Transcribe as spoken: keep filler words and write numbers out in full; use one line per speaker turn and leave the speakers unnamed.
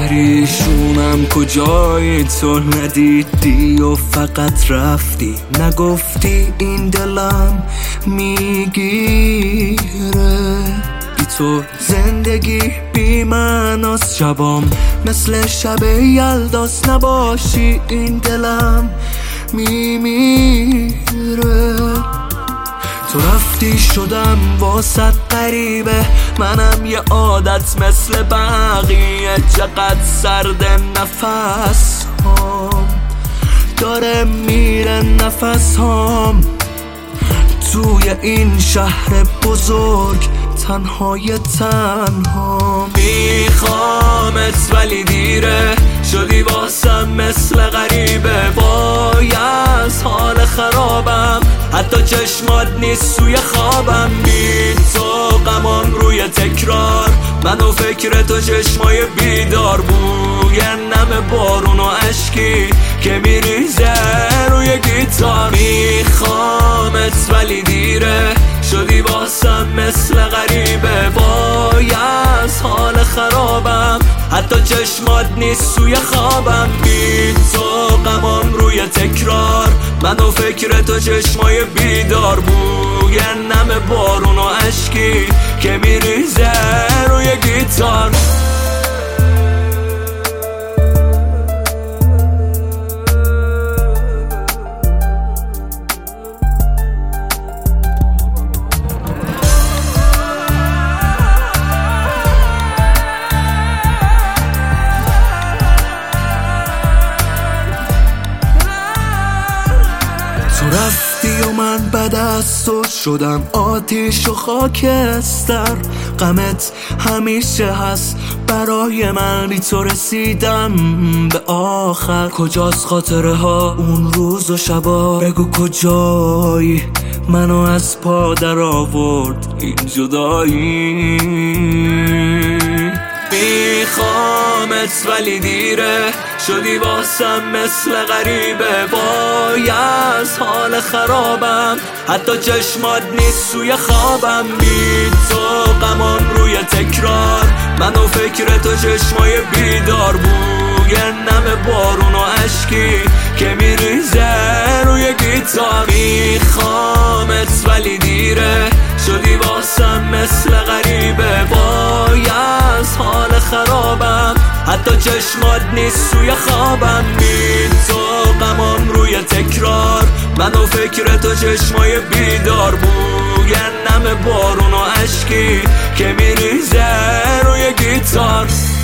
پریشونم کجایی تو ندیدی و فقط رفتی نگفتی این دلم میگیره بی تو زندگی بی معناست شبام مثل شب یلداست نباشی این دلم میمیره تو رفتی شدم واسط غریبه منم یه عادت مثل بقیه چقدر سرد نفس هام داره میره نفس هام توی این شهر بزرگ تنهای تنها میخوامت ولی دیره شدی واسم مثل غریبه وای از حال خرابم حتی چشمات نیست سوی خوابم بی تو غمام روی تکرار من و فکر تو چشمای بیدار بوی نم بارون و عشقی که میریزه روی گیتار میخوامت ولی دیره شدی واسم مثل غریبه وای از حال خرابم حتی چشمات نیست سوی خوابم بی تو غمام روی تکرار من و فکر تو چشمای بیدار بوی نم بارون و عشقی که میریزه روی گیتار تو رفتی و من بعد از تو شدم آتیش و خاکستر غمت همیشه هست برای من بی تو رسیدم به آخر کجاست خاطره ها اون روز و شبا بگو کجایی منو از پا در آورد این جدایی میخوامت ولی دیره شدی واسم مثل غریبه وای از حال خرابم حتی چشمات نیست سوی خوابم بی تو غمام روی تکرار من و فکر تو چشمای بیدار بوی نم بارون و عشقی که میریزه روی گیتار میخوامت ولی دیره شدی واسم مثل غریبه وای از حال خرابم حتی چشمات نیست سوی خوابم بی تو غمام روی تکرار من و فکر تو چشمای بیدار بوی نم بارون و عشقی که میریزه روی گیتار